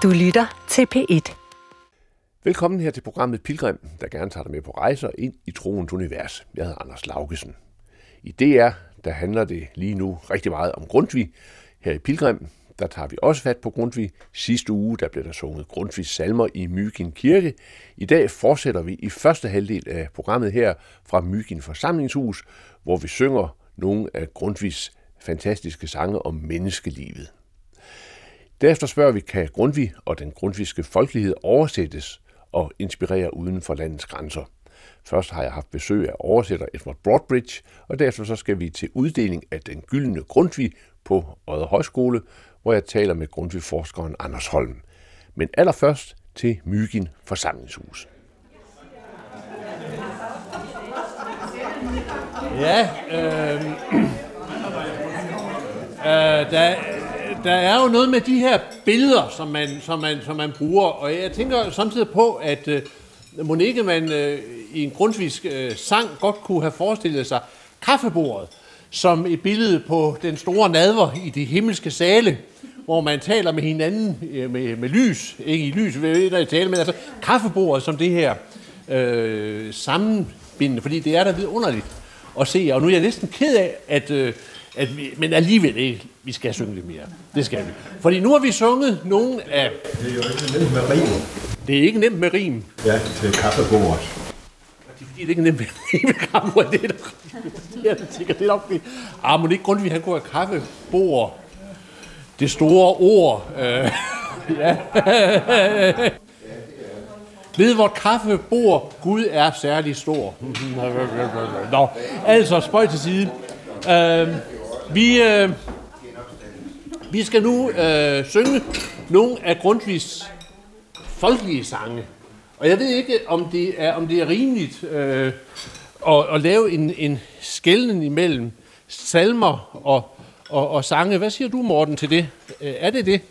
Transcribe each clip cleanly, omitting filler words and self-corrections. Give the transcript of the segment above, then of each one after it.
Du lytter til P1. Velkommen her til programmet Pilgrim, der gerne tager dig med på rejser ind i troens univers. Jeg hedder Anders Laugesen. I DR, der handler det lige nu rigtig meget om Grundtvig. Her i Pilgrim, der tager vi også fat på Grundtvig. Sidste uge, der blev der sunget Grundtvigs salmer i Mygind Kirke. I dag fortsætter vi i første halvdel af programmet her fra Mygind Forsamlingshus, hvor vi synger nogle af Grundtvigs fantastiske sange om menneskelivet. Derefter spørger vi, kan Grundtvig og den grundtvigske folkelighed oversættes og inspirere uden for landets grænser. Først har jeg haft besøg af oversætter Edward Broadbridge, og derefter så skal vi til uddeling af den gyldne Grundtvig på Odder Højskole, hvor jeg taler med Grundtvig-forskeren Anders Holm. Men allerførst til Mygind Forsamlingshus. Ja, der er jo noget med de her billeder, som man bruger, og jeg tænker samtidig på, at Monique, man i en grundtvigsk sang godt kunne have forestillet sig kaffebordet som et billede på den store nadver i de himmelske sale, hvor man taler med hinanden med lys, ikke i lys, men altså kaffebordet som det her sammenbindende, fordi det er da vidunderligt at se, og nu er jeg næsten ked af, men alligevel ikke, vi skal synge lidt mere. Det skal vi. Fordi nu har vi sunget nogle af... Det er jo ikke nemt med rim. Det er ikke nemt med rim. Ja, til kaffebordet. Det er fordi, det ikke er nemt med kaffebordet. Det er da sikkert. Det er nok fordi... må det ikke Grundtvig, han kunne have kaffebord. Det store ord. Ja. Ved vort kaffebord, Gud er særlig stor. Nå, altså spøj til side. Vi skal nu synge nogle af Grundtvigs folkelige sange. Og jeg ved ikke, om det er rimeligt at lave en skelnen imellem salmer og sange. Hvad siger du, Morten, til det? Er det det?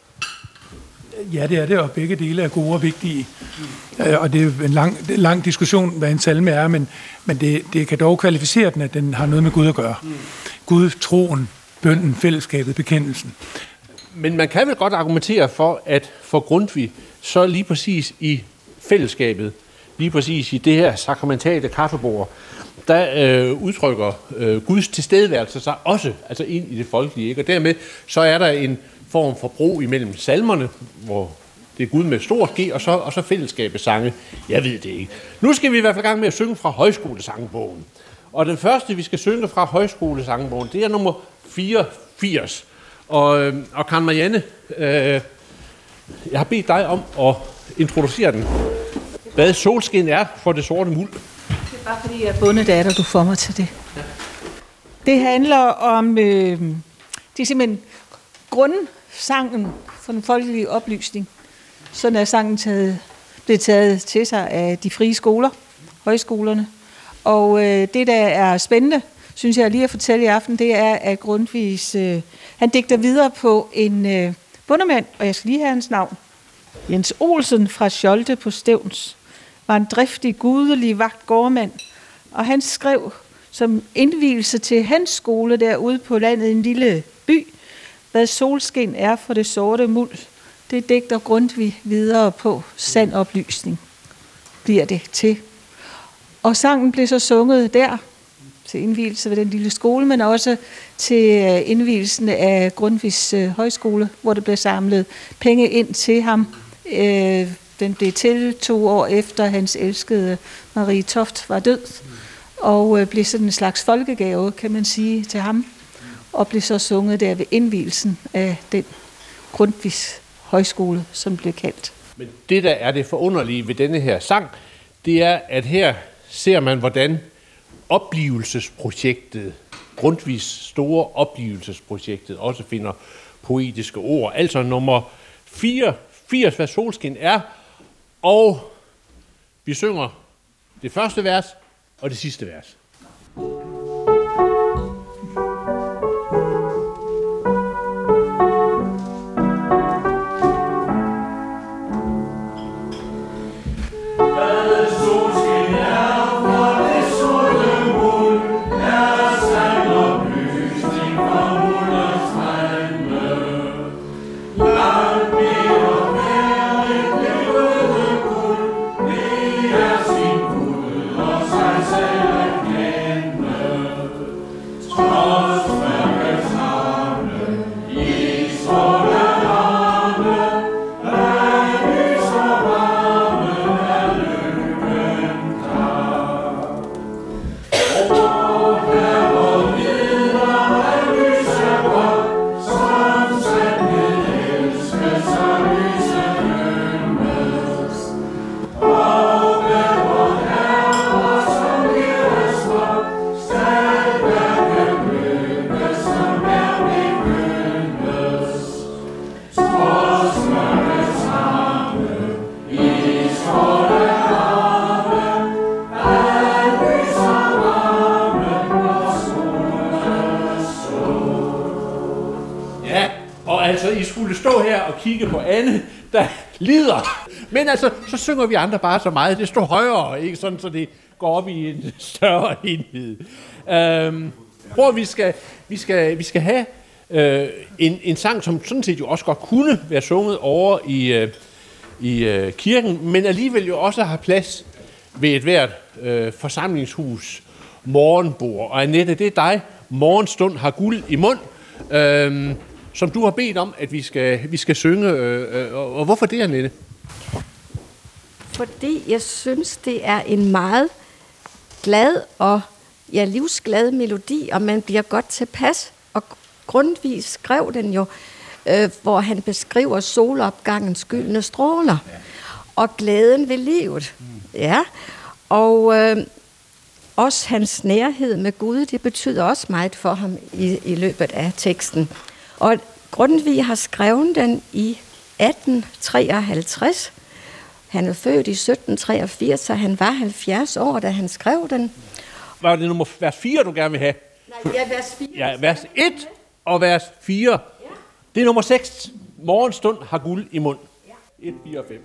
Ja, det er det, og begge dele er gode og vigtige. Og det er en lang diskussion, hvad en salme er, men det kan dog kvalificere den, at den har noget med Gud at gøre. Gud, troen, bønnen, fællesskabet, bekendelsen. Men man kan vel godt argumentere for, at for Grundtvig, så lige præcis i fællesskabet, lige præcis i det her sakramentale kaffebord, der udtrykker Guds tilstedeværelse sig også altså ind i det folkelige. Ikke? Og dermed så er der en form for bro imellem salmerne, hvor det er Gud med stort G, og så fællesskabets sange. Jeg ved det ikke. Nu skal vi i hvert fald i gang med at synge fra Højskolesangbogen. Og den første, vi skal synge fra Højskolesangbogen, det er nummer 84. Og Karen Marianne, jeg har bedt dig om at introducere den. Hvad solskin er for det sorte muld. Det er bare fordi, jeg er bondedatter, du får mig til det. Ja. Det handler om, det er simpelthen grundsangen for den folkelige oplysning. Sådan er sangen blevet taget til sig af de frie skoler, højskolerne. Og det, der er spændende, synes jeg lige at fortælle i aften, det er, at Grundtvigs, han digter videre på en bondemand, og jeg skal lige have hans navn. Jens Olsen fra Scholte på Stevns var en driftig, gudelig vagtgårdmand, og han skrev som indvielse til hans skole derude på landet i en lille by, hvad solskin er for det sorte muld. Det digter Grundtvig videre på sand oplysning, bliver det til. Og sangen blev så sunget der, til indvielse ved den lille skole, men også til indvielsen af Grundtvigs højskole, hvor det blev samlet penge ind til ham. Den blev til 2 år efter hans elskede Marie Toft var død, og blev sådan en slags folkegave, kan man sige, til ham, og blev så sunget der ved indvielsen af den Grundtvigs højskole, som blev kaldt. Men det, der er det forunderlige ved denne her sang, det er, at her ser man, hvordan oplevelsesprojektet, Grundtvigs store oplevelsesprojektet, også finder poetiske ord. Altså nummer 84, hvad solskin er, og vi synger det første vers og det sidste vers. Langt mere I skulle stå her og kigge på Anne, der lider. Men altså, så synger vi andre bare så meget. Det står højere, ikke? Sådan, så det går op i en større enhed. Hvor vi skal have en sang, som sådan set jo også godt kunne være sunget over i kirken, men alligevel jo også har plads ved et hvert forsamlingshus morgenbord. Og Annette, det er dig. Morgenstund har guld i mund. Som du har bedt om, at vi skal synge. Og hvorfor det, Annette? Fordi jeg synes, det er en meget glad og livsglad melodi, og man bliver godt tilpas. Og Grundtvig skrev den jo, hvor han beskriver solopgangens gyldne stråler og glæden ved livet. Ja, og også hans nærhed med Gud, det betyder også meget for ham i løbet af teksten. Og Grundtvig har skrevet den i 1853. Han er født i 1783, så han var 70 år, da han skrev den. Var det vers 4, du gerne vil have? Nej, ja, vers 4. Ja, vers 1 og vers 4. Ja. Det er nummer 6. Morgenstund har guld i mund. Ja. 1, 4 og 5.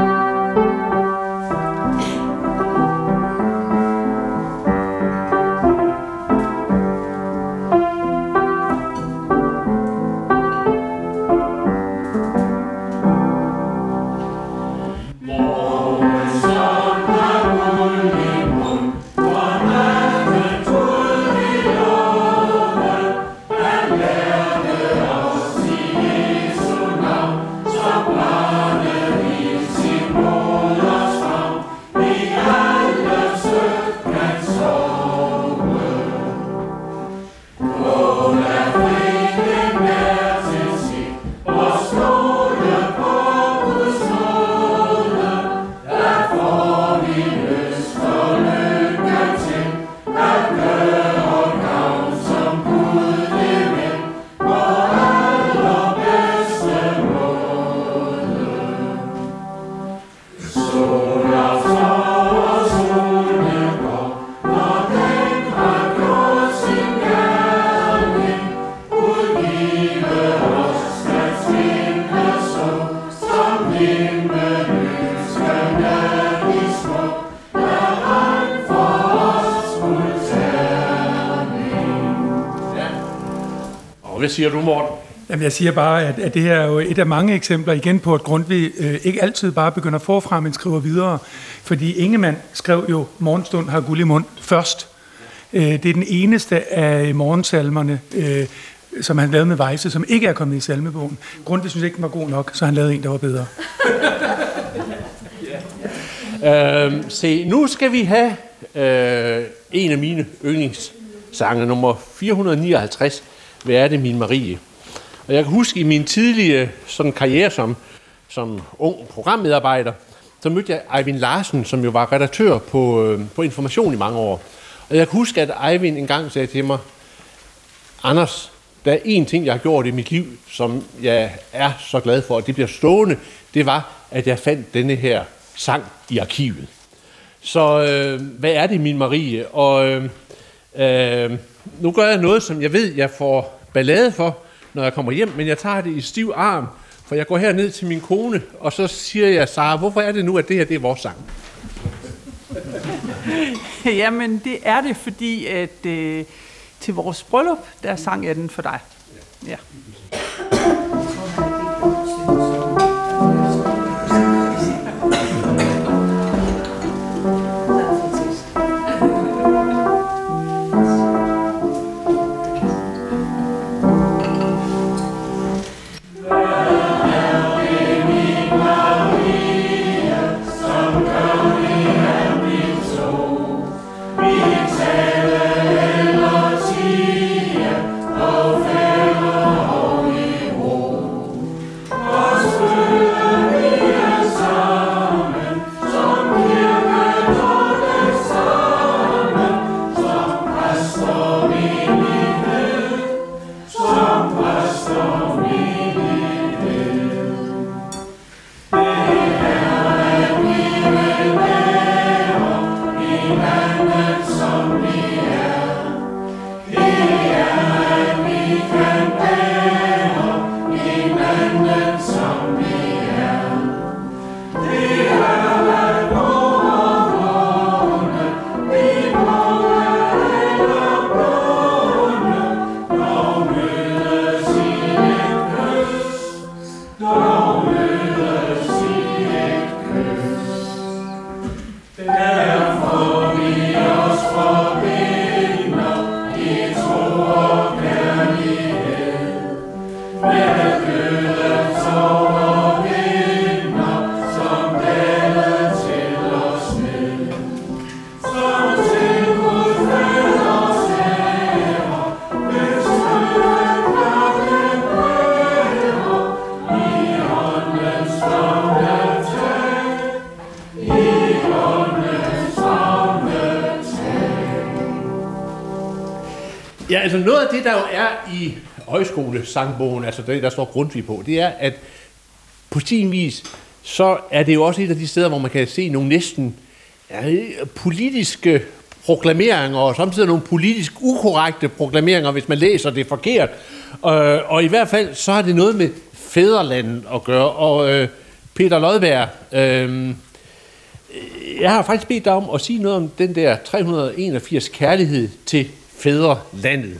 Hvad siger du, Morten? Jamen, jeg siger bare, at det her er jo et af mange eksempler igen på, at Grundtvig ikke altid bare begynder forfra, men skriver videre. Fordi Ingemann skrev jo Morgenstund har guld i mund først. Det er den eneste af morgensalmerne, som han lavede med Weyse, som ikke er kommet i salmebogen. Grundtvig synes ikke, den var god nok, så han lavede en, der var bedre. Se, nu skal vi have en af mine yndlingssange, nummer 459. Hvad er det, min Marie? Og jeg kan huske, i min tidlige sådan karriere som ung programmedarbejder, så mødte jeg Eivind Larsen, som jo var redaktør på Information i mange år. Og jeg kan huske, at Eivind engang sagde til mig, Anders, der er én ting, jeg har gjort i mit liv, som jeg er så glad for, at det bliver stående, det var, at jeg fandt denne her sang i arkivet. Så hvad er det, min Marie? Og nu gør jeg noget, som jeg ved, jeg får ballade for, når jeg kommer hjem, men jeg tager det i stiv arm, for jeg går herned til min kone, og så siger jeg, Sara, hvorfor er det nu, at det her det er vores sang? Jamen, det er det, fordi at til vores bryllup, der sang jeg den for dig. Ja. Ja, altså noget af det, der jo er i højskolesangbogen, altså det, der står Grundtvig på, det er, at på sin vis, så er det jo også et af de steder, hvor man kan se nogle næsten politiske proklameringer, og samtidig nogle politisk ukorrekte proklameringer, hvis man læser det forkert. Og i hvert fald, så har det noget med fædrelandet at gøre. Og Peter Lodberg, jeg har faktisk bedt dig om at sige noget om den der 381 kærlighed til fædrelandet.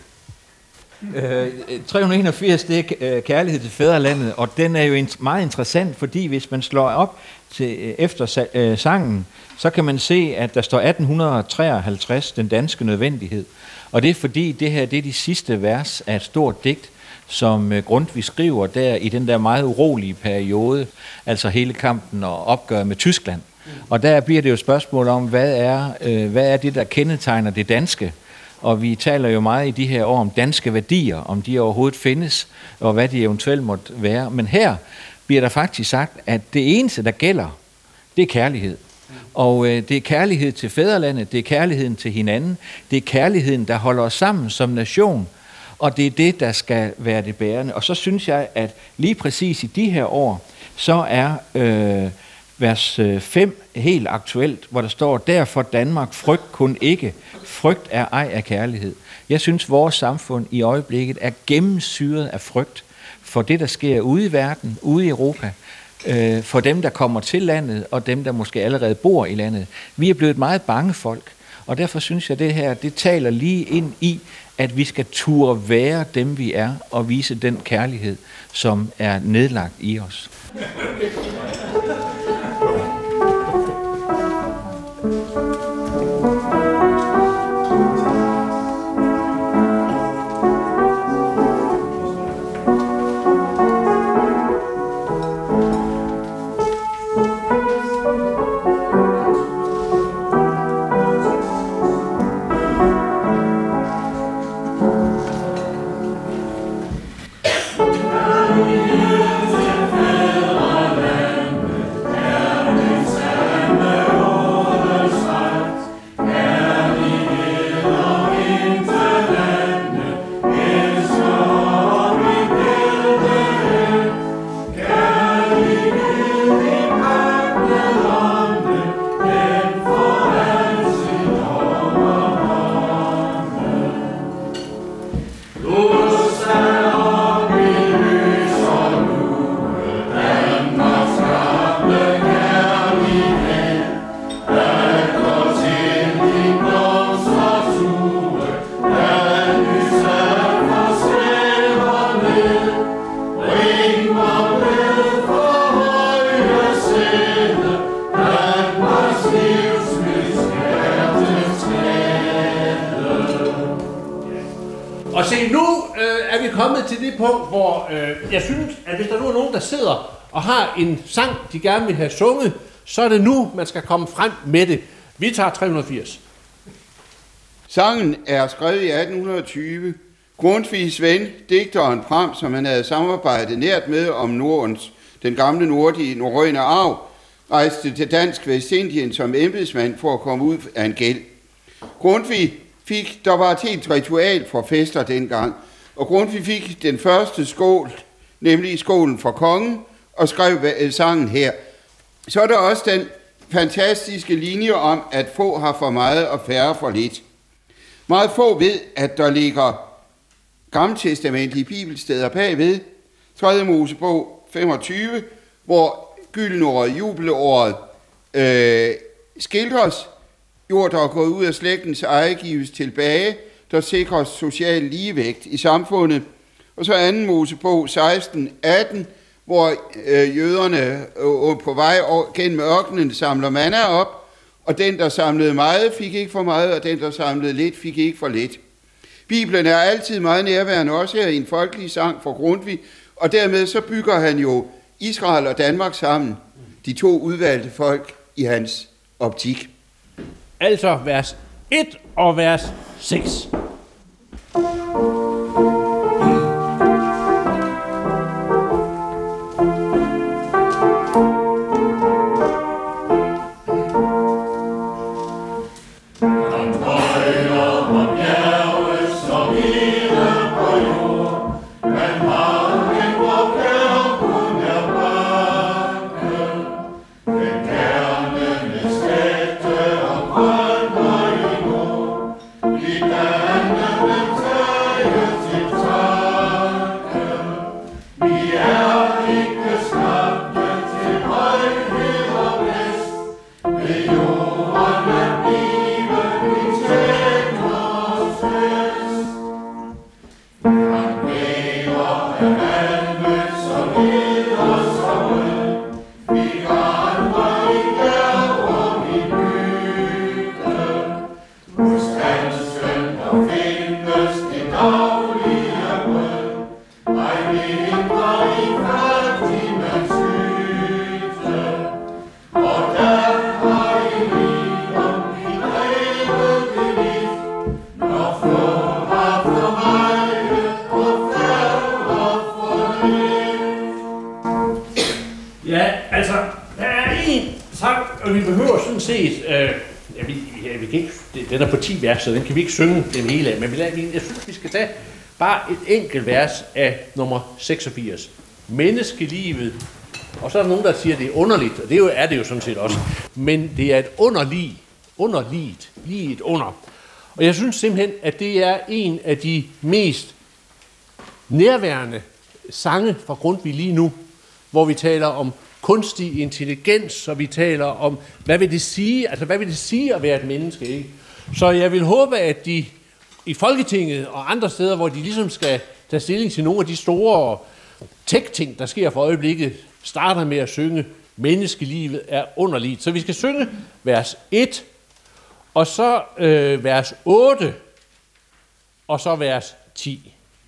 381, det er kærlighed til fædrelandet, og den er jo meget interessant, fordi hvis man slår op til efter sangen, så kan man se, at der står 1853, den danske nødvendighed. Og det er fordi, det her det er de sidste vers af et stort digt, som Grundtvig skriver der i den der meget urolige periode, altså hele kampen og opgøret med Tyskland. Og der bliver det jo spørgsmål om, hvad er det, der kendetegner det danske? Og vi taler jo meget i de her år om danske værdier, om de overhovedet findes, og hvad de eventuelt måtte være. Men her bliver der faktisk sagt, at det eneste, der gælder, det er kærlighed. Og det er kærlighed til fædrelandet, det er kærligheden til hinanden, det er kærligheden, der holder os sammen som nation, og det er det, der skal være det bærende. Og så synes jeg, at lige præcis i de her år, så er vers 5 helt aktuelt, hvor der står, derfor Danmark frygt kun ikke, frygt er ej af kærlighed. Jeg synes, vores samfund i øjeblikket er gennemsyret af frygt for det, der sker ude i verden, ude i Europa, for dem, der kommer til landet, og dem, der måske allerede bor i landet. Vi er blevet meget bange folk, og derfor synes jeg, at det her, det taler lige ind i, at vi skal turde være dem, vi er, og vise den kærlighed, som er nedlagt i os. Og se, nu er vi kommet til det punkt, hvor jeg synes, at hvis der nu er nogen, der sidder og har en sang, de gerne vil have sunget, så er det nu, man skal komme frem med det. Vi tager 380. Sangen er skrevet i 1820. Grundtvigs ven, digteren Pram, som han havde samarbejdet nært med om Nordens, den gamle norrøne arv, rejste til Dansk Vestindien som embedsmand for at komme ud af en gæld. Grundtvig der var et helt ritual for fester dengang, og Grundtvig fik den første skål, nemlig skålen fra kongen, og skrev sangen her. Så er der også den fantastiske linje om, at få har for meget og færre for lidt. Meget få ved, at der ligger gammeltestamentlige bibelsteder bagved. 3. Mosebog, 25, hvor Gyldenåret, jubelåret, skildres. Jord, der er gået ud af slægtens eje, gives tilbage, der sikres social ligevægt i samfundet. Og så 2. Mosebog 16:18, hvor jøderne på vej gennem ørkenen samler manna op, og den, der samlede meget, fik ikke for meget, og den, der samlede lidt, fik ikke for lidt. Bibelen er altid meget nærværende, også her i en folkelig sang for Grundtvig, og dermed så bygger han jo Israel og Danmark sammen, de 2 udvalgte folk i hans optik. Altså vers 1 og vers 6. Den er på 10 vers, så den kan vi ikke synge den hele af, men jeg synes, vi skal tage bare et enkelt vers af nummer 86. Menneskelivet, og så er der nogen, der siger, at det er underligt, og det er det jo sådan set også, men det er et underligt, lige et under. Og jeg synes simpelthen, at det er en af de mest nærværende sange fra Grundtvig lige nu, hvor vi taler om kunstig intelligens, og vi taler om, hvad vil det sige at være et menneske, ikke? Så jeg vil håbe, at de i Folketinget og andre steder, hvor de ligesom skal tage stilling til nogle af de store tech-ting, der sker for øjeblikket, starter med at synge, menneskelivet er underligt. Så vi skal synge vers 1, og så vers 8, og så vers 10.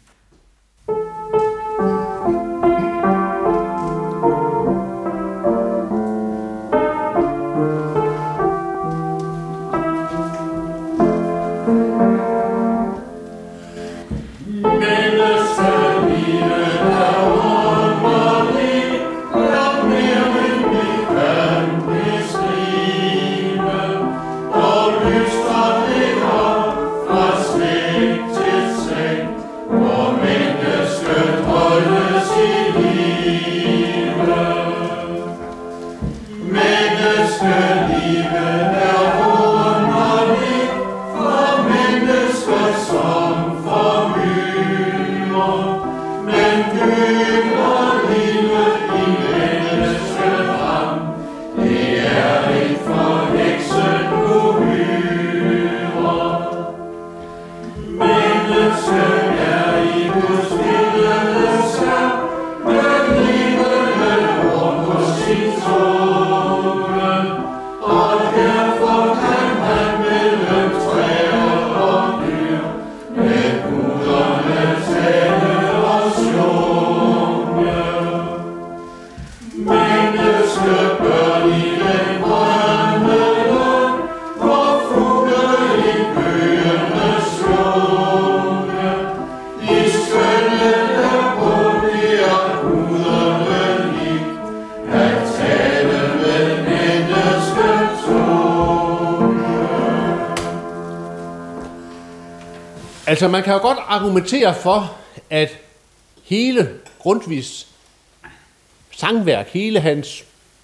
Altså man kan jo godt argumentere for, at hele Grundtvigs sangværk, hele hans,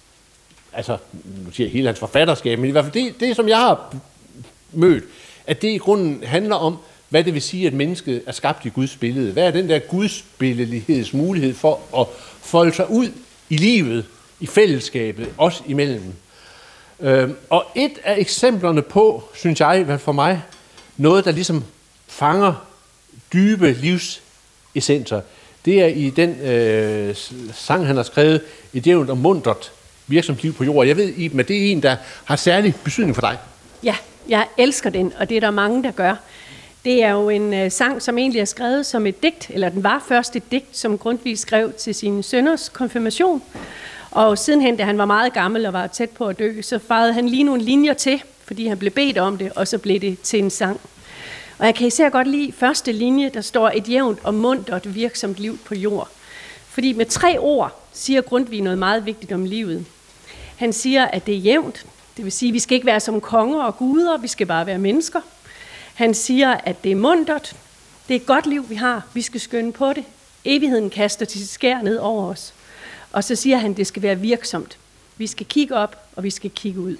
altså nu siger jeg hele hans forfatterskab, men i hvert fald det som jeg har mødt, at det i grunden handler om, hvad det vil sige, at mennesket er skabt i Guds billede. Hvad er den der gudsbilleligheds mulighed for at folde sig ud i livet, i fællesskabet, os imellem. Og et af eksemplerne på, synes jeg, for mig, noget, der ligesom fanger dybe livsessenser, det er i den sang, han har skrevet, Et jævnt og muntert virksomt liv på jorden. Jeg ved, Iben, at det er en, der har særlig betydning for dig. Ja, jeg elsker den, og det er der mange, der gør. Det er jo en sang, som egentlig er skrevet som et digt, eller den var først et digt, som Grundtvig skrev til sin sønners konfirmation. Og sidenhen, da han var meget gammel og var tæt på at dø, så farede han lige nogle linjer til, fordi han blev bedt om det, og så blev det til en sang. Og jeg kan især godt lide første linje, der står et jævnt og muntert virksomt liv på jord. Fordi med 3 ord siger Grundtvig noget meget vigtigt om livet. Han siger, at det er jævnt, det vil sige, at vi skal ikke være som konger og guder, vi skal bare være mennesker. Han siger, at det er muntert, det er et godt liv, vi har, vi skal skynde på det. Evigheden kaster til skær ned over os. Og så siger han, at det skal være virksomt. Vi skal kigge op, og vi skal kigge ud.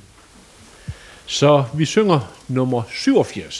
Så vi synger nummer 87.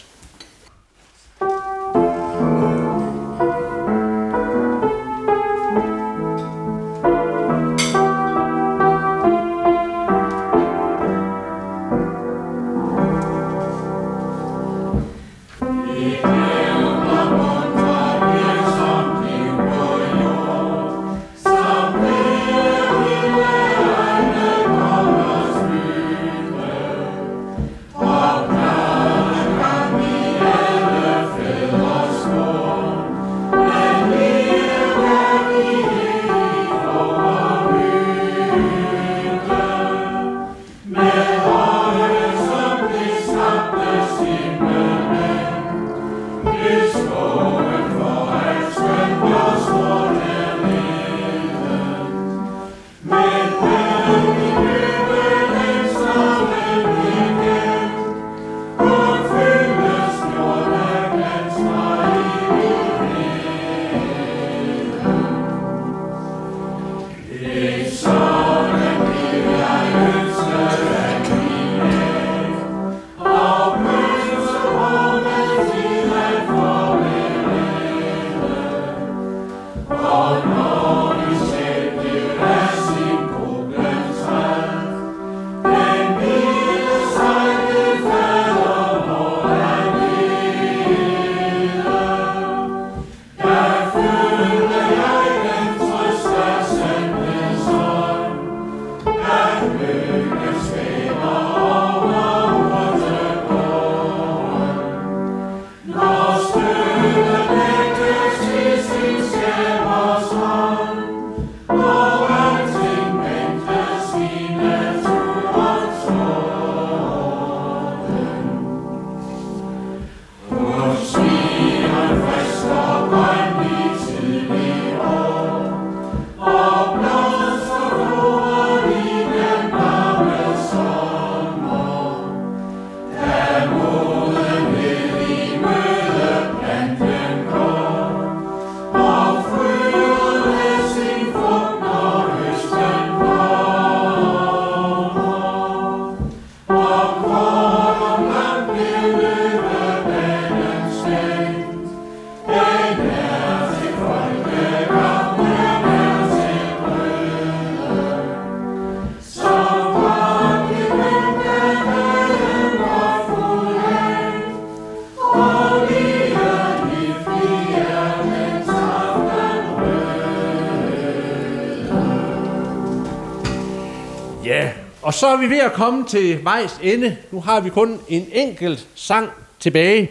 Og så er vi ved at komme til vejs ende. Nu har vi kun en enkelt sang tilbage.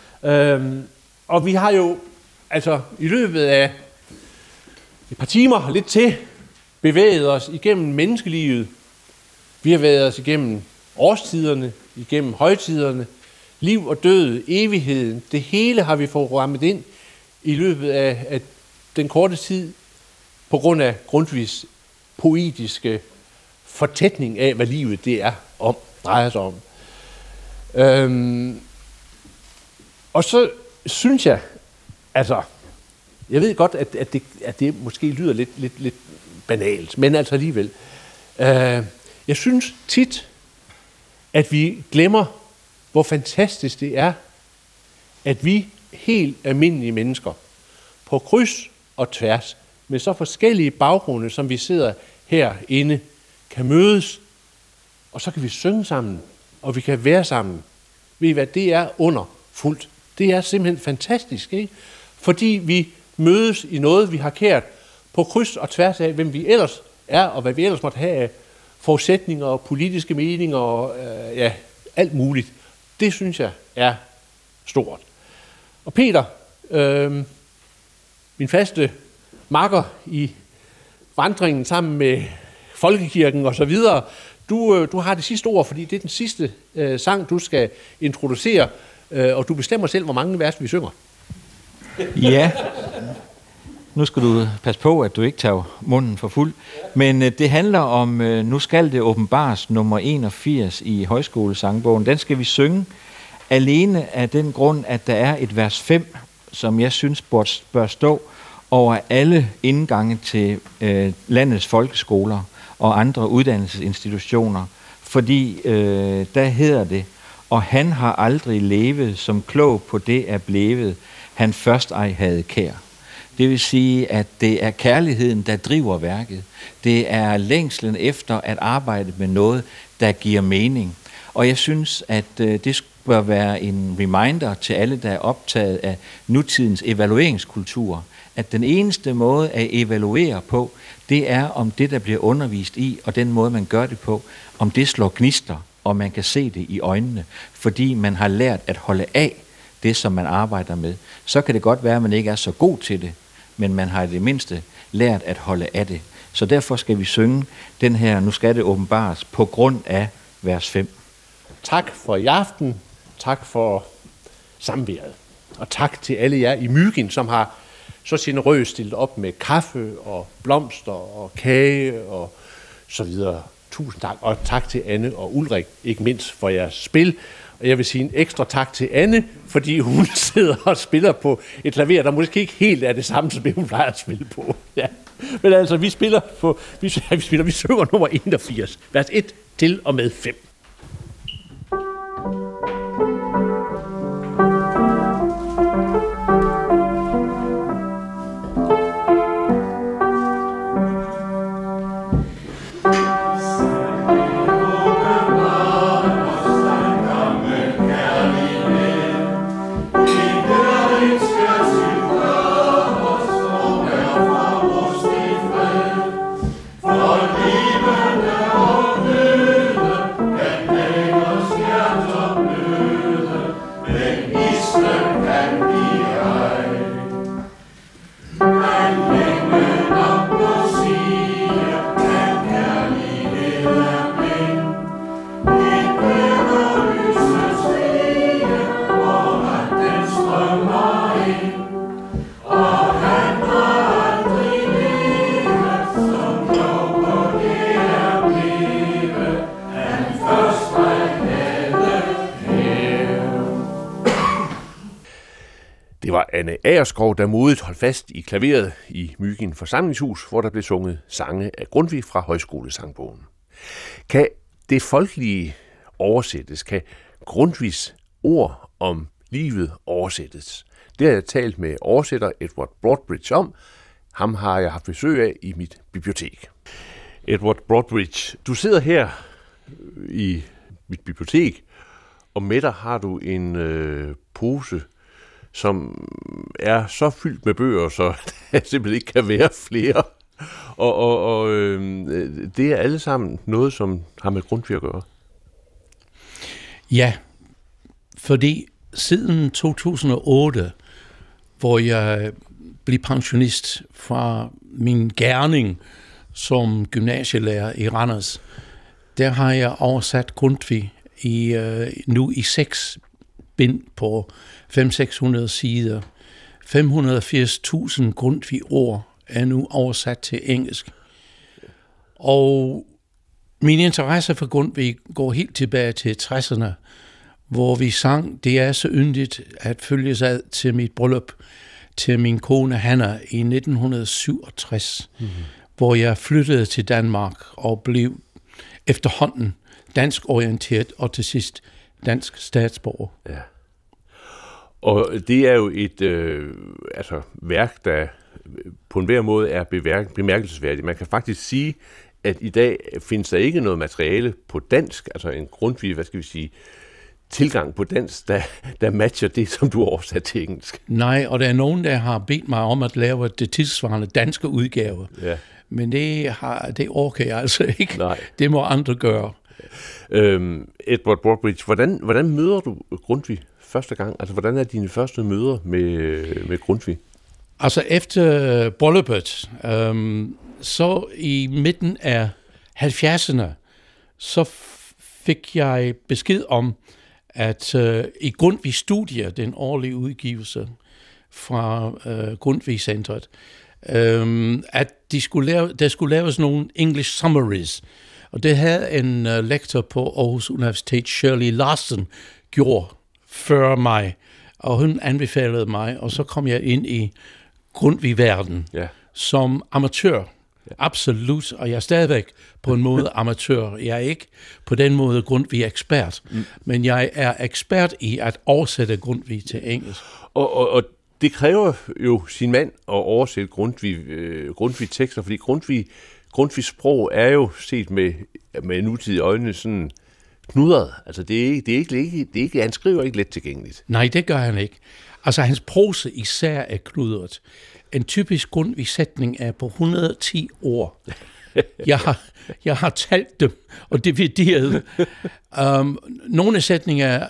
Og vi har jo altså i løbet af et par timer lidt til bevæget os igennem menneskelivet. Vi har været os igennem årstiderne, igennem højtiderne, liv og død, evigheden. Det hele har vi fået rammet ind i løbet af den korte tid på grund af Grundtvigs poetiske fortætning af, hvad livet det er drejer sig om. Og så synes jeg, altså, jeg ved godt, at det måske lyder lidt banalt, men altså alligevel. Jeg synes tit, at vi glemmer, hvor fantastisk det er, at vi helt almindelige mennesker på kryds og tværs med så forskellige baggrunde, som vi sidder herinde, kan mødes, og så kan vi synge sammen, og vi kan være sammen. Ved I hvad, det er underfuldt. Det er simpelthen fantastisk, ikke? Fordi vi mødes i noget, vi har kært på kryds og tværs af, hvem vi ellers er, og hvad vi ellers måtte have af forudsætninger og politiske meninger og alt muligt. Det synes jeg er stort. Og Peter, min faste makker i vandringen sammen med Folkekirken og så videre, du har det sidste ord, fordi det er den sidste sang, du skal introducere, og du bestemmer selv, hvor mange vers vi synger. Ja, nu skal du passe på, at du ikke tager munden for fuld. Men det handler om, nu skal det åbenbares nummer 81 i højskolesangbogen. Den skal vi synge alene af den grund, at der er et vers 5, som jeg synes bør stå over alle indgange til landets folkeskoler og andre uddannelsesinstitutioner. Fordi der hedder det, og han har aldrig levet, som klog på det er blevet, han først ej havde kær. Det vil sige, at det er kærligheden, der driver værket. Det er længslen efter at arbejde med noget, der giver mening. Og jeg synes, at det bør være en reminder til alle, der er optaget af nutidens evalueringskultur, at den eneste måde at evaluere på, det er om det, der bliver undervist i, og den måde, man gør det på, om det slår gnister, og man kan se det i øjnene, fordi man har lært at holde af det, som man arbejder med. Så kan det godt være, at man ikke er så god til det, men man har i det mindste lært at holde af det. Så derfor skal vi synge den her, nu skal det åbenbares, på grund af vers 5. Tak for i aften, tak for samværet, og tak til alle jer i Myggen, som har så generøst stillet op med kaffe og blomster og kage og så videre. Tusind tak, og tak til Anne og Ulrik, ikke mindst for jeres spil. Og jeg vil sige en ekstra tak til Anne, fordi hun sidder og spiller på et klaver, der måske ikke helt er det samme, som det hun plejer at spille på. Ja. Men altså, vi synger nummer 81, vers 1 til og med 5. Det var Anne Agerskov, der modigt holdt fast i klaveret i Myggen forsamlingshus, hvor der blev sunget sange af Grundtvig fra højskolesangbogen. Kan det folkelige oversættes? Kan Grundtvigs ord om livet oversættes? Det har jeg talt med oversætter Edward Broadbridge om. Ham har jeg haft besøg af i mit bibliotek. Edward Broadbridge, du sidder her i mit bibliotek, og med dig har du en pose, som er så fyldt med bøger, så der simpelthen ikke kan være flere. Og det er alle sammen noget, som har med Grundtvig at gøre. Ja, fordi siden 2008, hvor jeg blev pensionist fra min gerning som gymnasielærer i Randers, der har jeg oversat Grundtvig nu i 6 bind på 500-600 sider. 580.000 Grundtvig-ord er nu oversat til engelsk. Og min interesse for Grundtvig går helt tilbage til 60'erne, hvor vi sang "Det er så yndigt at følges ad" til mit bryllup til min kone Hanna i 1967, hvor jeg flyttede til Danmark og blev efterhånden dansk orienteret og til sidst dansk statsborger. Ja. Og det er jo et værk, der på enhver måde er bemærkelsesværdig. Man kan faktisk sige, at i dag findes der ikke noget materiale på dansk, altså en Grundtvig, tilgang på dansk, der matcher det, som du har oversat til engelsk. Nej, og der er nogen, der har bedt mig om at lave det tilsvarende danske udgave. Ja. Men det orker jeg altså ikke. Nej. Det må andre gøre. Edward Broadbridge, hvordan møder du Grundtvig første gang? Altså, hvordan er dine første møder med Grundtvig? Altså, efter brylluppet, så i midten af 70'erne, så fik jeg besked om, at i Grundtvig Studier, den årlige udgivelse fra Grundtvig Centret, at der skulle laves nogle English summaries. Og det havde en lektor på Aarhus Universitet, Shirley Larsen, gjort før mig. Og hun anbefalede mig, og så kom jeg ind i Grundtvig-verden som amatør. Ja. Absolut, og jeg er stadigvæk på en måde amatør. Jeg er ikke på den måde Grundtvig-ekspert, men jeg er ekspert i at oversætte Grundtvig til engelsk. Og det kræver jo sin mand at oversætte Grundtvig-tekster, fordi Grundtvigs sprog er jo set med nutidige øjne sådan knudret. Altså det er ikke, han skriver ikke let tilgængeligt. Nej, det gør han ikke. Altså hans prose især er knudret. En typisk Grundtvig-sætning er på 110 ord. Jeg har talt dem og divideret. Nogle af sætninger er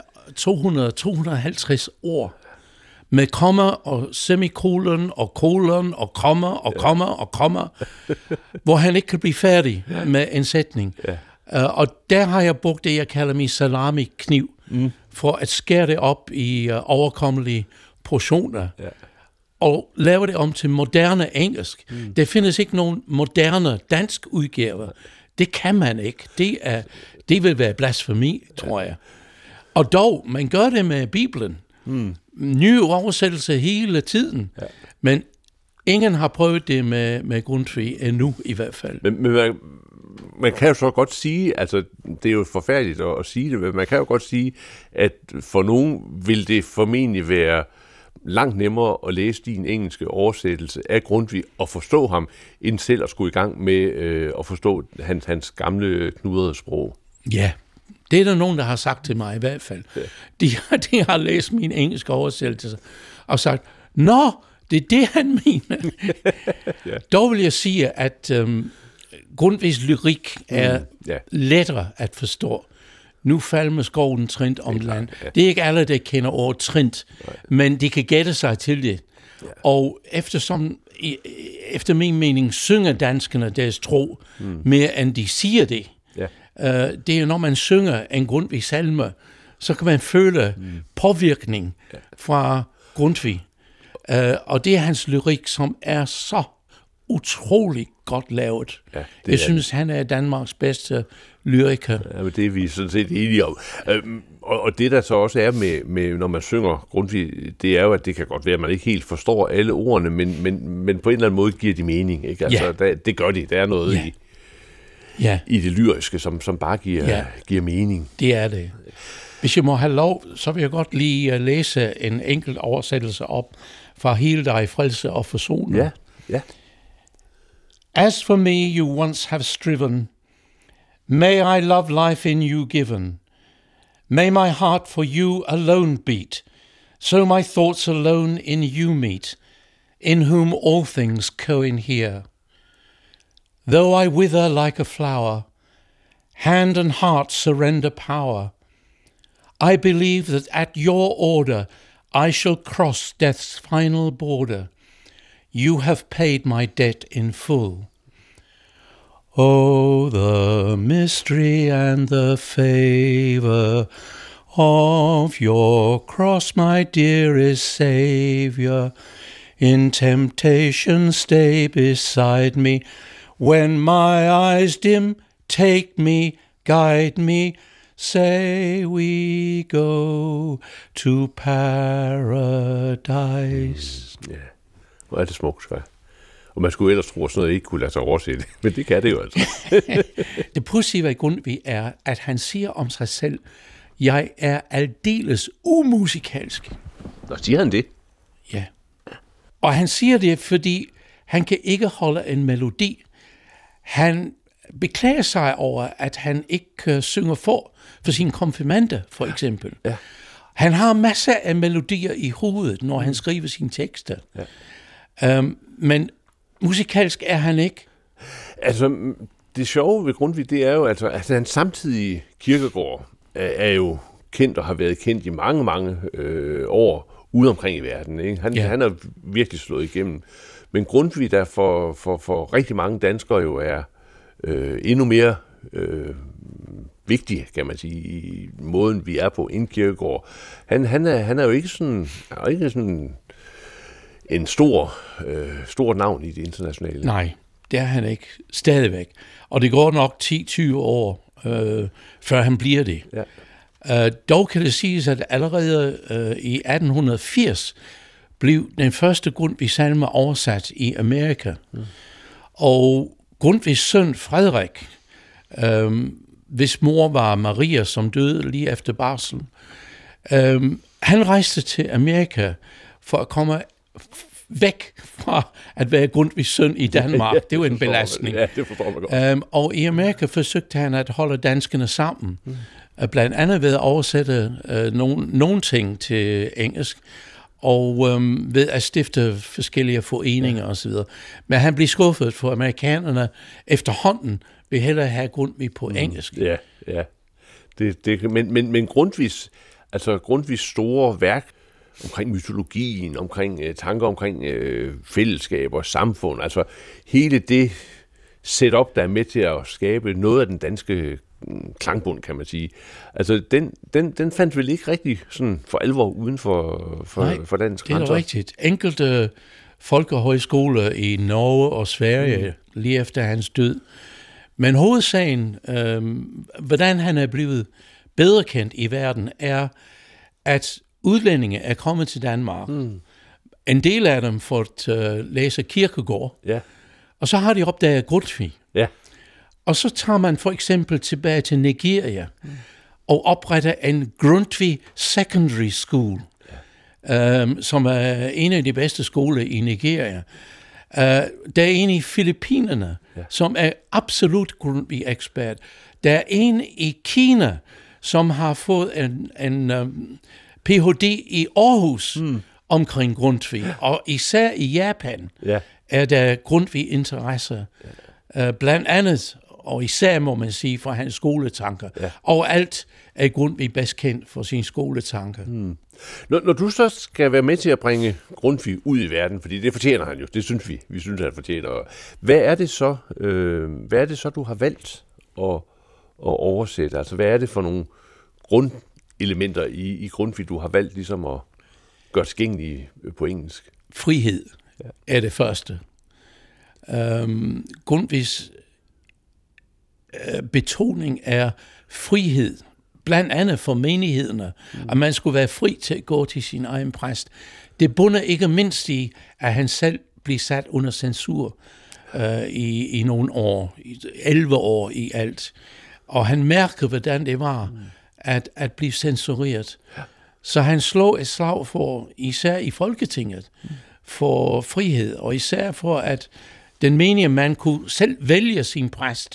200-250 ord. Med komma og semikolon og kolon og komma og komma og komma, hvor han ikke kan blive færdig med en sætning. Ja. Og der har jeg brugt det, jeg kalder min salami-kniv, for at skære det op i overkommelige portioner. Ja. Og lave det om til moderne engelsk. Der findes ikke nogen moderne dansk udgaver. Det kan man ikke. Det vil være blasfemi, tror jeg. Og dog, man gør det med Bibelen. Nye oversættelser hele tiden. Ja. Men ingen har prøvet det med Grundtvig endnu i hvert fald. Men man kan jo så godt sige, altså det er jo forfærdeligt at sige det, men man kan jo godt sige, at for nogen vil det formentlig være langt nemmere at læse din engelske oversættelse af Grundtvig og forstå ham, end selv at skulle i gang med at forstå hans gamle knudrede sprog. Ja, det er der nogen, der har sagt til mig i hvert fald. Ja. De har læst min engelske oversættelse og sagt, nå, det er det, han mener. Ja. Dog vil jeg sige, at Grundtvigs lyrik er lettere at forstå. Nu falmer skoven trint om land. Ja. Det er ikke alle, der kender ordet trint, men de kan gætte sig til det. Ja. Og efter min mening synger danskerne deres tro mere, end de siger det. Ja. Det er jo, når man synger en Grundtvig salme, så kan man føle påvirkning fra Grundtvig. Og det er hans lyrik, som er så utrolig godt lavet. Ja, jeg synes, han er Danmarks bedste lyriker. Ja, men det er vi sådan set enige om. Og det, der så også er med når man synger Grundtvig, det er jo, at det kan godt være, at man ikke helt forstår alle ordene, men på en eller anden måde giver de mening. Ikke? Altså, det gør de. Der er noget i det lyriske, som bare giver mening. Det er det. Hvis jeg må have lov, så vil jeg godt lige læse en enkelt oversættelse op fra Hele dig frelse og forsoning. Ja, ja. As for me you once have striven, may I love life in you given. May my heart for you alone beat, so my thoughts alone in you meet, in whom all things cohere. Though I wither like a flower, hand and heart surrender power. I believe that at your order I shall cross death's final border. You have paid my debt in full. Oh, the mystery and the favor of your cross, my dearest Savior. In temptation stay beside me. When my eyes dim, take me, guide me. Say we go to paradise. Ja, hvor er det smukt, så. Og man skulle ellers tro, at sådan noget ikke kunne lade sig oversætte, men det kan det jo altså. Det positive ved Grundtvig er, at han siger om sig selv, jeg er aldeles umusikalsk. Nå, siger han det? Ja. Og han siger det, fordi Han kan ikke holde en melodi. Han beklager sig over, at han ikke synger for sine konfirmander, for eksempel. Ja. Han har masser af melodier i hovedet, når han skriver sine tekster. Ja. Men musikalsk er han ikke. Altså, det sjove ved Grundtvig, det er jo, altså, at han samtidig Kierkegaard er jo kendt og har været kendt i mange, mange år ude omkring i verden. Ikke? Han er virkelig slået igennem. Men Grundtvig, der for rigtig mange danskere jo er endnu mere vigtig, kan man sige, i måden, vi er på inden Kierkegaard. Han er jo ikke sådan en stor navn i det internationale. Nej, det er han ikke. Stadigvæk. Og det går nok 10-20 år, før han bliver det. Ja. Dog kan det siges, at allerede i 1880 blev den første Grundtvig-salme oversat i Amerika. Og Grundtvigs søn Frederik, hvis mor var Maria, som døde lige efter barsel, han rejste til Amerika for at komme væk fra at være Grundtvigs søn i Danmark. Det var en belastning. Ja, det forstår man godt. Og i Amerika forsøgte han at holde danskerne sammen. Blandt andet ved at oversætte nogle ting til engelsk, og ved at stifte forskellige foreninger osv. Men han blev skuffet, for amerikanerne efterhånden vil hellere have Grundtvig på engelsk. Ja. Men Grundtvigs store værk omkring mytologien, omkring tanker omkring fællesskab og samfund, altså hele det setup, der er med til at skabe noget af den danske klangbund, kan man sige. Altså, den fandt vel ikke rigtig sådan for alvor uden for dansk grænser. Det er rigtigt. Enkelte folkehøjskoler i Norge og Sverige, lige efter hans død. Men hovedsagen, hvordan han er blevet bedre kendt i verden, er, at udlændinge er kommet til Danmark. En del af dem får læse Kierkegaard, og så har de opdaget Grundtvig. Ja. Og så tager man for eksempel tilbage til Nigeria og opretter en Grundtvig Secondary School, som er en af de bedste skoler i Nigeria. Der er en i Filippinerne, som er absolut Grundtvig-ekspert. Der er en i Kina, som har fået en Ph.D. i Aarhus omkring Grundtvig. Og især i Japan er der Grundtvig-interesse. Blandt andet, og især må man sige, for hans skoletanker. Og alt er Grundtvig bedst kendt for sine skoletanker. Når du så skal være med til at bringe Grundtvig ud i verden, fordi det fortjener han jo, det synes vi. Vi synes, han fortjener. Hvad er det så, du har valgt at oversætte? Altså, hvad er det for nogle grundelementer i Grundtvig, du har valgt ligesom at gøre tilgængelige på engelsk? Frihed er det første. Grundtvigs betoning er frihed, blandt andet for menighederne, at man skulle være fri til at gå til sin egen præst. Det bunder ikke mindst i, at han selv blev sat under censur i nogle år, 11 år i alt. Og han mærkede, hvordan det var at blive censureret. Så han slog et slag for, især i Folketinget, for frihed, og især for, at den menige mand kunne selv vælge sin præst.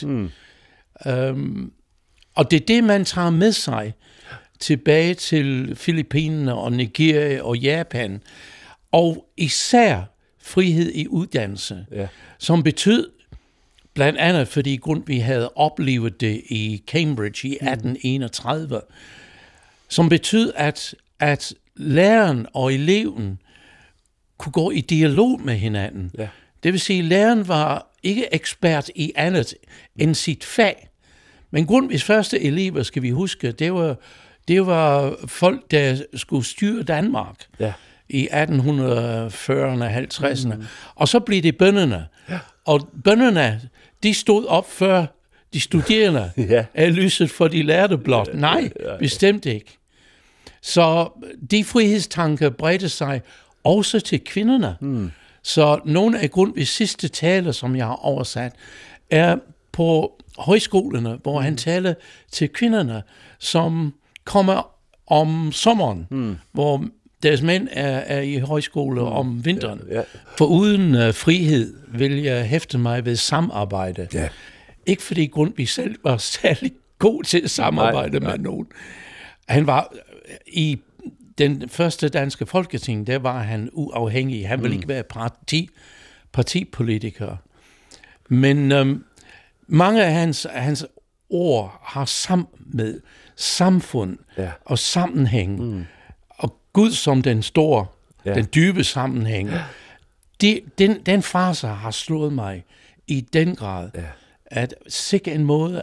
Og det er det, man tager med sig tilbage til Filippinerne og Nigeria og Japan. Og især frihed i uddannelse, som betød, blandt andet fordi Grundtvig havde oplevet det i Cambridge i 1831, som betød, at læreren og eleven kunne gå i dialog med hinanden. Det vil sige, at læreren var ikke ekspert i andet end sit fag. Men Grundtvigs første elever, skal vi huske, det var folk, der skulle styre Danmark i 1840'erne og 50'erne. Og så blev det bønderne. Og bønderne, de stod op før de studerende af lyset for de lærte blot. Nej, bestemt ikke. Så de frihedstanker bredte sig også til kvinderne. Så nogle af Grundtvigs sidste taler, som jeg har oversat, er på højskolerne, hvor han taler til kvinderne, som kommer om sommeren, hvor deres mænd er i højskole om vinteren. Ja. For uden frihed vil jeg hæfte mig ved samarbejde. Ja. Ikke fordi Grundtvig selv var særlig god til at samarbejde med nogen. Han var i den første danske folketing, der var han uafhængig. Han ville ikke være partipolitiker. Men mange af hans ord har sammen med samfund og sammenhæng. Og Gud som den store, den dybe sammenhæng. Den frase har slået mig i den grad, at sikke en måde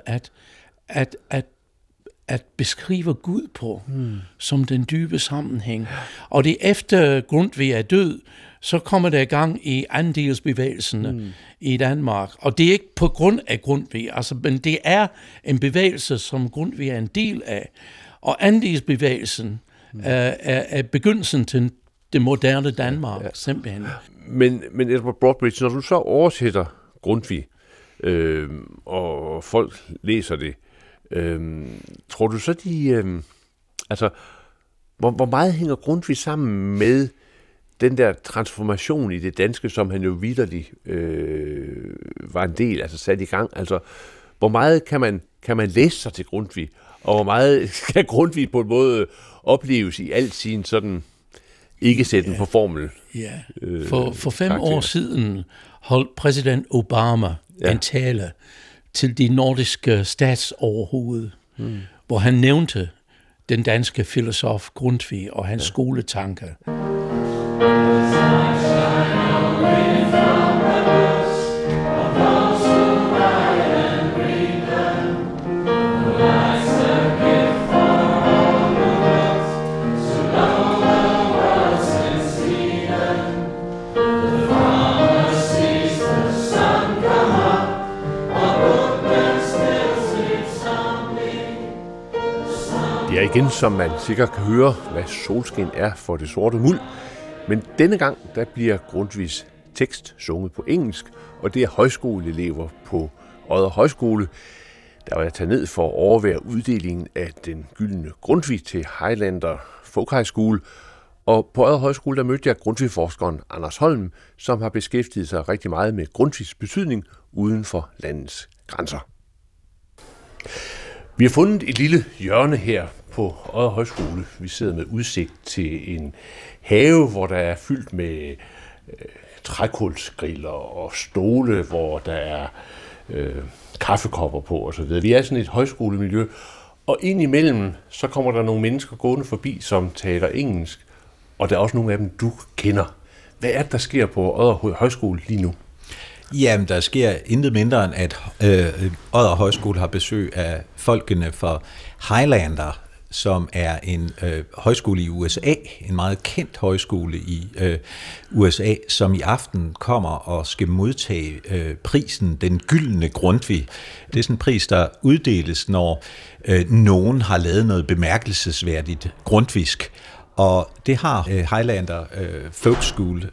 at beskrive Gud på, som den dybe sammenhæng. Og det efter Grundtvig er død, så kommer der i gang i andelsbevægelsen i Danmark. Og det er ikke på grund af Grundtvig, men det er en bevægelse, som Grundtvig er en del af. Og andelsbevægelsen er begyndelsen til det moderne Danmark, simpelthen. Men Edward Broadbridge, når du så oversætter Grundtvig, og folk læser det, tror du så hvor meget hænger Grundtvig sammen med den der transformation i det danske, som han jo vitterligt var en del, sat i gang? Hvor meget kan man læse sig til Grundtvig, og hvor meget kan Grundtvig på en måde opleves i al sin sådan ikke sætten på formel? Ja. For 5 år siden holdt præsident Obama en tale til de nordiske statsoverhoved, hvor han nævnte den danske filosof Grundtvig og hans skoletanker. Igen, som man sikkert kan høre, hvad solskin er for det sorte muld. Men denne gang, der bliver Grundtvigs tekst sunget på engelsk, og det er højskoleelever på Odder Højskole. Der var jeg taget ned for at overvære uddelingen af den gyldne Grundtvig til Highlander Folk High School. Og på Odder Højskole, der mødte jeg Grundtvig-forskeren Anders Holm, som har beskæftiget sig rigtig meget med Grundtvigs betydning uden for landets grænser. Vi har fundet et lille hjørne her på Odder Højskole. Vi sidder med udsigt til en have, hvor der er fyldt med trækulsgriller og stole, hvor der er kaffekopper på osv. Vi er sådan et højskolemiljø, og indimellem så kommer der nogle mennesker gående forbi, som taler engelsk, og der er også nogle af dem, du kender. Hvad er det, der sker på Odder Højskole lige nu? Jamen, der sker intet mindre end, at Odder Højskole har besøg af folkene for Highlander, som er en højskole i USA, en meget kendt højskole i USA, som i aften kommer og skal modtage prisen, den gyldne Grundtvig. Det er sådan en pris, der uddeles, når nogen har lavet noget bemærkelsesværdigt grundtvigsk. Og det har Highlander Folk School,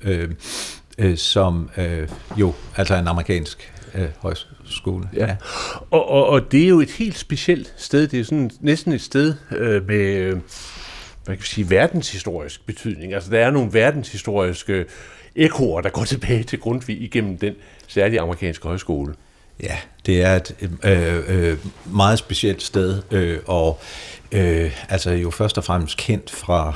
som jo altså er en amerikansk højskole. Ja. Og det er jo et helt specielt sted. Det er sådan næsten et sted med, man kan sige, verdenshistorisk betydning. Altså der er nogle verdenshistoriske ekoer, der går tilbage til Grundtvig igennem den særlige amerikanske højskole. Ja, det er et meget specielt sted, og altså jo først og fremmest kendt fra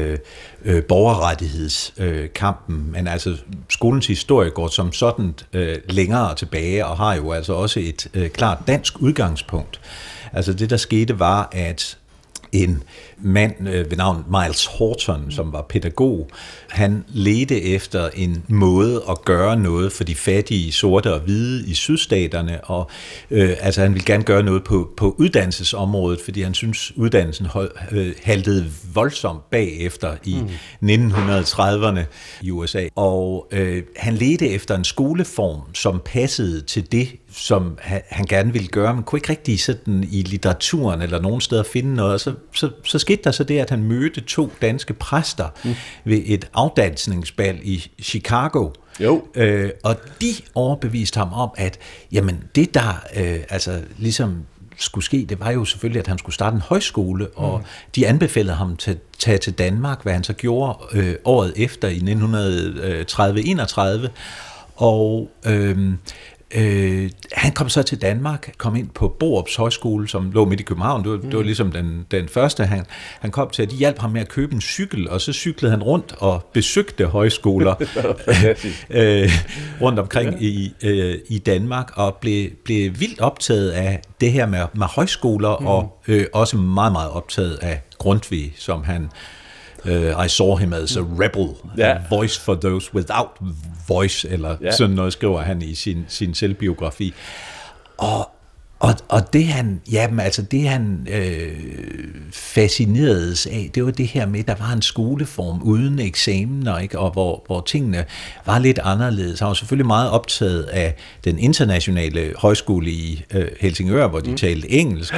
borgerrettighedskampen, men altså skolens historie går som sådan længere tilbage, og har jo altså også et klart dansk udgangspunkt. Altså det, der skete, var, at en mand ved navn Miles Horton, som var pædagog, han ledte efter en måde at gøre noget for de fattige sorte og hvide i sydstaterne, og altså han ville gerne gøre noget på uddannelsesområdet, fordi han synes uddannelsen haltede voldsomt bagefter i 1930'erne i USA, og han ledte efter en skoleform, som passede til det, som han gerne ville gøre, men kunne ikke rigtig sådan i litteraturen eller nogen steder finde noget, så skete der så det, at han mødte 2 danske præster ved et afdansningsbal i Chicago. Og de overbeviste ham om, at jamen, det der altså ligesom skulle ske, det var jo selvfølgelig, at han skulle starte en højskole, og de anbefalede ham til at tage til Danmark, hvad han så gjorde året efter i 1930-31, og han kom så til Danmark, kom ind på Borups Højskole, som lå midt i København. Det var ligesom den første, han kom til. De hjalp ham med at købe en cykel, og så cyklede han rundt og besøgte højskoler rundt omkring i Danmark, og blev vildt optaget af det her med højskoler, og også meget, meget optaget af Grundtvig, som han... I saw him as a rebel, a voice for those without voice, eller sådan noget skriver han i sin selvbiografi. Og det han fascineredes af, det var det her med, at der var en skoleform uden eksamener, ikke? Og hvor tingene var lidt anderledes. Han var selvfølgelig meget optaget af den internationale højskole i Helsingør, hvor de talte engelsk,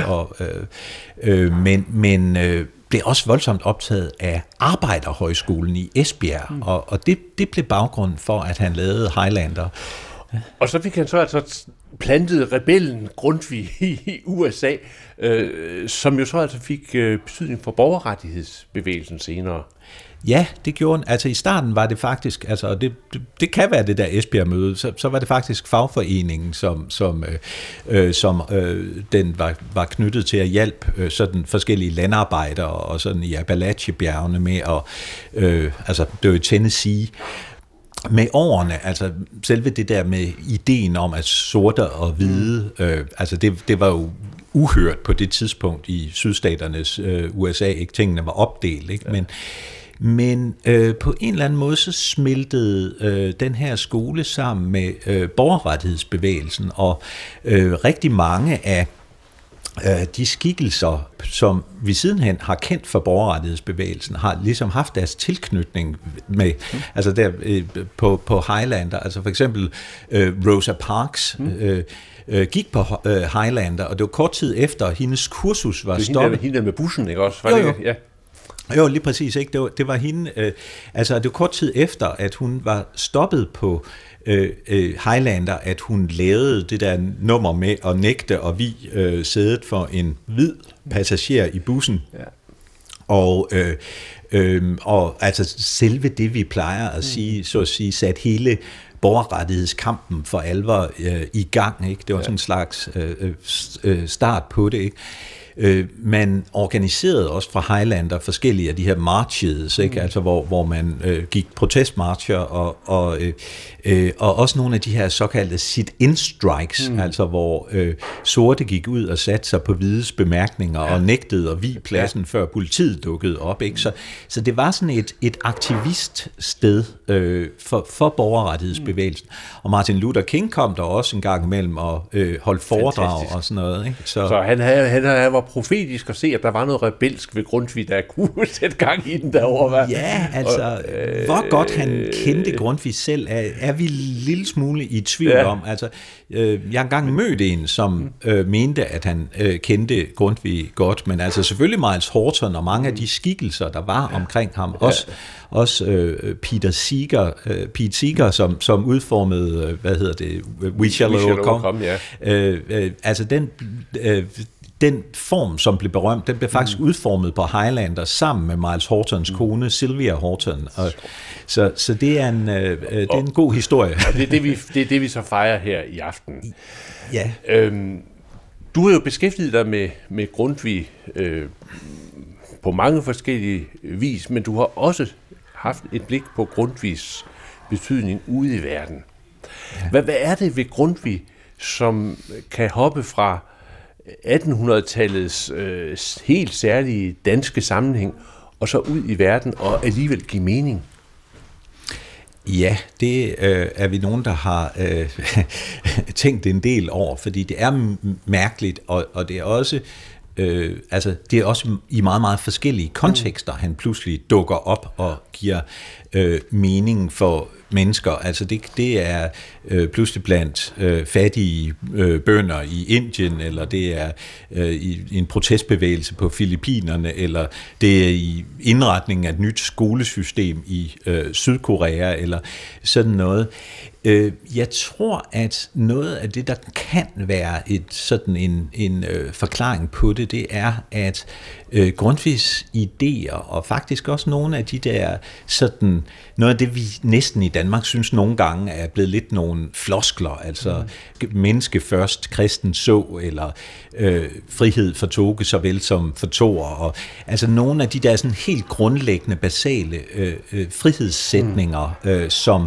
men blev også voldsomt optaget af Arbejderhøjskolen i Esbjerg, og det blev baggrunden for, at han lavede Highlander. Og så fik han så altså plantet rebellen Grundtvig i USA, som jo så altså fik betydning for borgerrettighedsbevægelsen senere. Ja, det gjorde han. Altså i starten var det faktisk, altså det kan være det der Esbjerg-møde, så var det faktisk fagforeningen, som den var knyttet til at hjælpe sådan forskellige landarbejdere og sådan i Appalachiebjergene med at, altså det var i Tennessee. Med årene, altså selve det der med ideen om, at sorte og hvide, altså det var jo uhørt på det tidspunkt i sydstaternes USA, ikke? Tingene var opdelt, ikke? Ja. Men på en eller anden måde, så smeltede den her skole sammen med borgerrettighedsbevægelsen, og rigtig mange af de skikkelser, som vi sidenhen har kendt for borgerrettighedsbevægelsen, har ligesom haft deres tilknytning med, altså der på Highlander, altså for eksempel Rosa Parks, gik på Highlander, og det var kort tid efter, hendes kursus var stoppet. Hende med bussen, ikke også? Jo. Ja. Jo, lige præcis, ikke? Det var hende, altså det var kort tid efter, at hun var stoppet på Highlander, at hun lavede det der nummer med at nægte og vi sædet for en hvid passager i bussen. Ja. Og altså selve det, vi plejer at sige, så at sige, sat hele borgerrettighedskampen for alvor i gang, ikke? Det var sådan en slags start på det, ikke? Man organiserede også fra Highlander forskellige af de her marches, ikke? Altså hvor man gik protestmarcher og også nogle af de her såkaldte sit-in strikes, altså hvor sorte gik ud og satte sig på hvides bemærkninger og nægtede at vie pladsen, før politiet dukkede op, ikke? Så det var sådan et aktiviststed for borgerrettighedsbevægelsen. Og Martin Luther King kom der også en gang imellem og holdt foredrag og sådan noget, ikke? Så han var profetisk at se, at der var noget rebelsk ved Grundtvig, der kunne sætte gang i den derovre. Ja, altså, hvor godt han kendte Grundtvig selv, er vi en lille smule i tvivl om. Altså, jeg har engang mødt en, som mente, at han kendte Grundtvig godt, men altså selvfølgelig Miles Horton og mange af de skikkelser, der var omkring ham, også Pete Seeger, som udformede, We Shall Overcome. Altså den form, som blev berømt, den blev faktisk udformet på Highlander sammen med Miles Hortons kone, Sylvia Horton. Og, så det er en god historie. Og det er det, vi så fejrer her i aften. Ja. Du har jo beskæftiget dig med Grundtvig på mange forskellige vis, men du har også haft et blik på Grundtvigs betydning ude i verden. Ja. Hvad er det ved Grundtvig, som kan hoppe fra 1800-tallets helt særlige danske sammenhæng, og så ud i verden og alligevel give mening? Ja, det er vi nogen, der har tænkt en del over, fordi det er mærkeligt, og det er også det er også i meget, meget forskellige kontekster, han pludselig dukker op og giver mening for mennesker. Altså det er pludselig blandt fattige bønder i Indien, eller det er i en protestbevægelse på Filippinerne, eller det er i indretningen af et nyt skolesystem i Sydkorea, eller sådan noget. Jeg tror, at noget af det, der kan være en forklaring på det, det er, at Grundtvigs idéer, og faktisk også nogle af de der noget af det, vi næsten i Danmark synes nogle gange er blevet lidt nogle floskler, altså menneske først, kristen så, eller frihed for Toge såvel som for Thor, og altså nogle af de der sådan helt grundlæggende, basale frihedssætninger,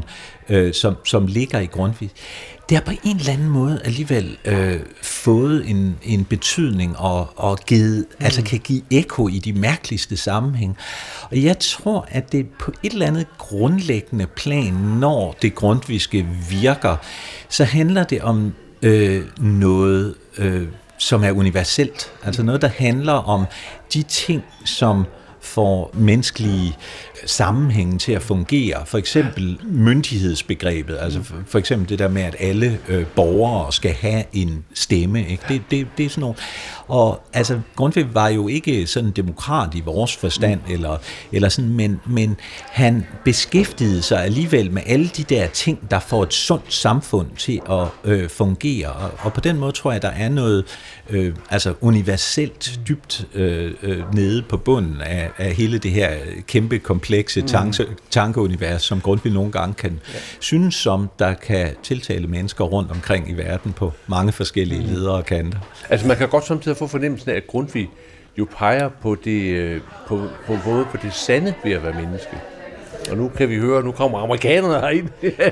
som ligger i Grundtvig, det har på en eller anden måde alligevel fået en betydning og givet, altså kan give ekko i de mærkeligste sammenhæng. Og jeg tror, at det på et eller andet grundlæggende plan, når det grundtvigske virker, så handler det om noget, som er universelt. Altså noget, der handler om de ting, som får menneskelige sammenhænge til at fungere. For eksempel myndighedsbegrebet, altså for eksempel det der med, at alle borgere skal have en stemme. Ikke? Det er sådan noget. Og altså, Grundtvig var jo ikke sådan en demokrat i vores forstand, eller sådan, men han beskæftigede sig alligevel med alle de der ting, der får et sundt samfund til at fungere. Og på den måde tror jeg, der er noget altså universelt dybt nede på bunden af hele det her kæmpe komplekse tankeunivers, som Grundtvig nogle gange kan synes som, der kan tiltale mennesker rundt omkring i verden på mange forskellige ledere og kanter. Altså man kan godt samtidig få fornemmelsen af, at Grundtvig jo peger på det, på det sande ved at være menneske. Og nu kan vi høre, nu kommer amerikanerne herind.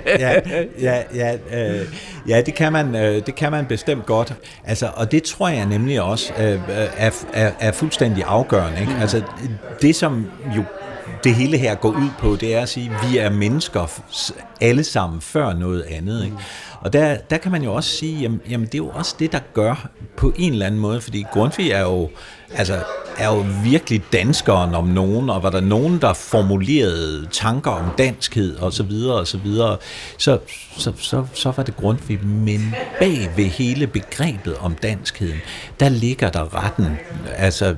Det kan man bestemt godt. Altså, og det tror jeg nemlig også er fuldstændig afgørende. Ikke? Altså, det som jo det hele her går ud på, det er at sige, at vi er mennesker alle sammen før noget andet. Ikke? Og der kan man jo også sige, jamen det er jo også det, der gør på en eller anden måde, fordi Grundtvig er jo virkelig danskeren om nogen, og var der nogen, der formulerede tanker om danskhed og så videre, så var det Grundtvig. Men bag ved hele begrebet om danskheden, der ligger der retten, altså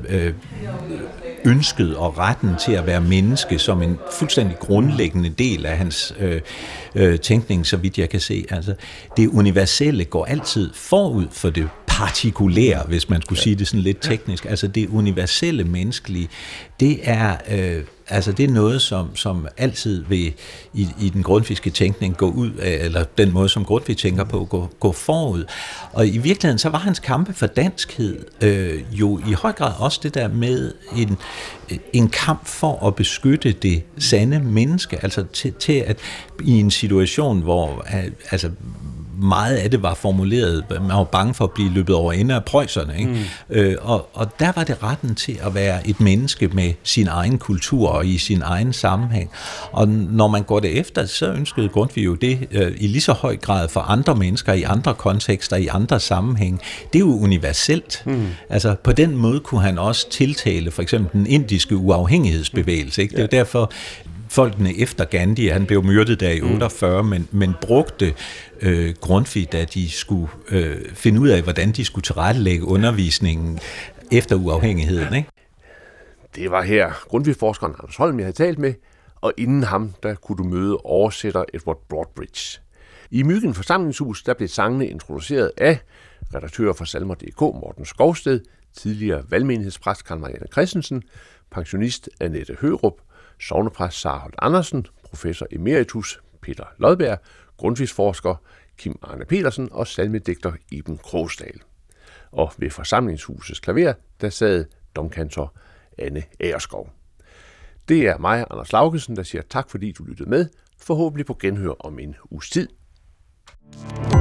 ønsket og retten til at være menneske som en fuldstændig grundlæggende del af hans tænkning, så vidt jeg kan se. Altså, det universelle går altid forud for det partikulære, hvis man skulle sige det sådan lidt teknisk. Altså det universelle menneskelige, det er det er noget, som altid vil i den grundtvigske tænkning gå ud af, eller den måde, som Grundtvig tænker på, gå forud. Og i virkeligheden, så var hans kampe for danskhed jo i høj grad også det der med en kamp for at beskytte det sande menneske, altså til at i en situation, hvor meget af det var formuleret, man var bange for at blive løbet over ende af preusserne, ikke? Og der var det retten til at være et menneske med sin egen kultur og i sin egen sammenhæng. Og når man går det efter, så ønskede Grundtvig jo det i lige så høj grad for andre mennesker, i andre kontekster, i andre sammenhæng. Det er jo universelt. Altså på den måde kunne han også tiltale for eksempel den indiske uafhængighedsbevægelse, ikke? Det er jo derfor folkene efter Gandhi, han blev myrdet der i 48, men brugte Grundtvig, da de skulle finde ud af, hvordan de skulle tilrettelægge undervisningen efter uafhængigheden. Ikke? Det var her Grundtvig-forskeren Anders Holm, jeg havde talt med, og inden ham, der kunne du møde oversætter Edward Broadbridge. I Myggen forsamlingshus, der blev sangene introduceret af redaktør for Salmer.dk, Morten Skovsted, tidligere valgmenighedspræst Karen Marianne Christensen, pensionist Annette Hørup, sognepræst Sara Holt Andersen, professor emeritus Peter Lodberg, grundtvigsforsker Kim Arne Petersen og salmedigter Iben Krogsdal. Og ved forsamlingshusets klaver, der sad domkantor Anne Agerskov. Det er mig, Anders Laugesen, der siger tak, fordi du lyttede med. Forhåbentlig på genhør om en uges tid.